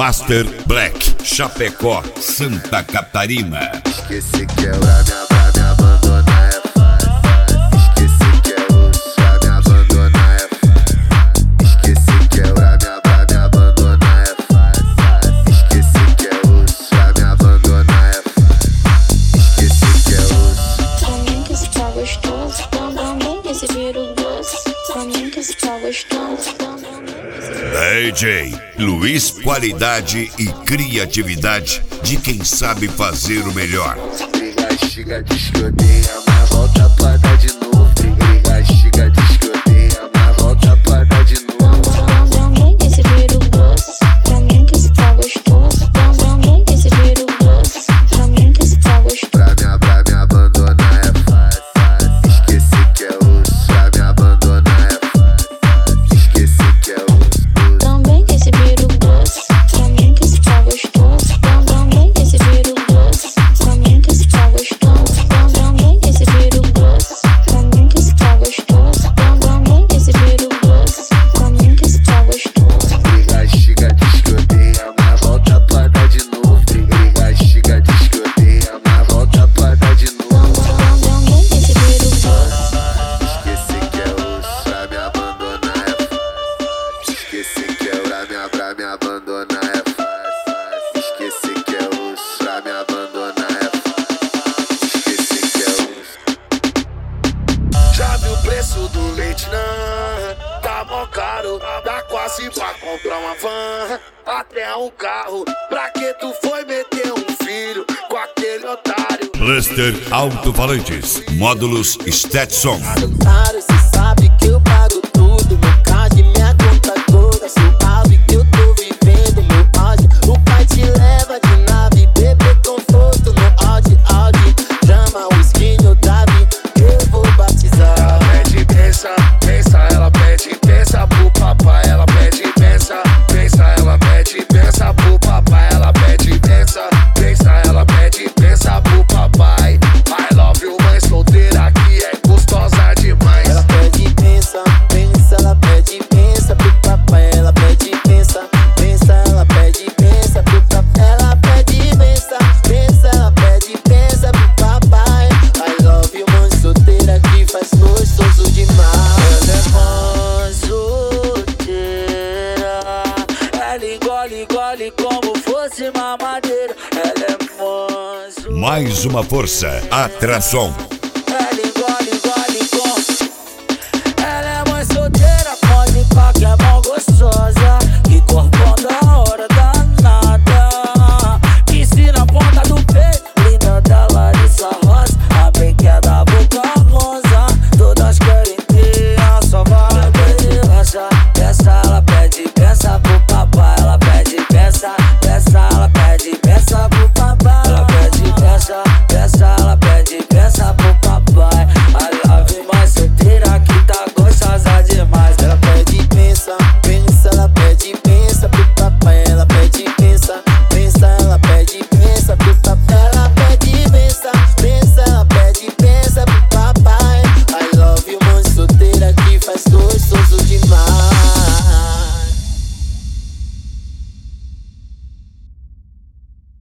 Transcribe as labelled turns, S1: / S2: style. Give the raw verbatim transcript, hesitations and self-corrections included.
S1: Master Black, Chapecó, Santa Catarina.
S2: Esqueci que é pra me, pra me abandonar é fácil. Esqueci que é osso, pra me abandonar é fácil. Esqueci que é pra me, pra me abandonar é fácil. Esqueci que é osso, pra me abandonar é fácil. Esqueci que é osso.
S3: Pra mim que esse pau gostoso, também esse viro gosto. Pra mim que esse pau gostoso,
S1: D J Luiz, qualidade e criatividade de quem sabe fazer o melhor.
S2: Briga, xiga, descodeia, mas volta pra dar de novo. Briga, xiga, descodeia, mas volta pra dar de novo.
S3: também esse viro gosto. Pra mim que esse pau gostoso, também esse viro gosto. Pra mim que esse pau gostoso.
S2: Pra me, pra me abandonar é fácil. Esqueci que é osso, pra me abandonar é fácil. Esqueci que é osso.
S3: Também esse viro gosto. Pra mim que esse pau gostoso. Também esse viro gosto. Pra mim que esse pau gostoso. Também esse viro gosto. Pra mim que esse pau gostoso. Também esse viro gosto. Pra mim que esse pau gostoso.
S2: Briga, xiga, descodeia, mas volta pra dar de novo. Briga, xiga, descodeia, mas volta pra dar de novo.
S3: Também esse viro gosto.
S2: Esqueci que é osso, pra me abandonar é fácil. Esqueci que é pra me, pra me abandonar é fácil. Esqueci que é osso, pra me abandonar é fácil. Esqueci que é osso. Já viu o preço do leite, não? Tá mó caro, dá quase pra comprar uma van, até um carro. Pra que tu foi meter um filho com aquele otário?
S1: Cluster Alto-Falantes, módulos Stetson.
S4: Claro, cê sabe que eu pago tudo. Meu card, minha conta toda. Suave que eu tô vivendo meu auge. O pai te leva de nave, bebê conforto no Audi, Audi. Chama o skin no Davi, eu vou batizar.
S2: Ela pede pensa, pensa, ela pede pensa pro papai. Ela pede pensa, pensa, ela pede pensa pro papai. Ela pede pensa, pensa, ela pede pensa pro papai. I love you, mãe solteira que é gostosa demais.
S4: Ela pede pensa, pensa, ela pede pensa pro papai. Ela pede pensa, pensa, ela pede pensa pro papai. Ela pede pensa, pensa, ela pede pensa pro papai. I love you, mãe solteira que faz gostoso demais. Ela é mãe solteira, ela engole, engole como fosse mamadeira. Ela é mãe solteira.
S1: Mais uma força, Atração.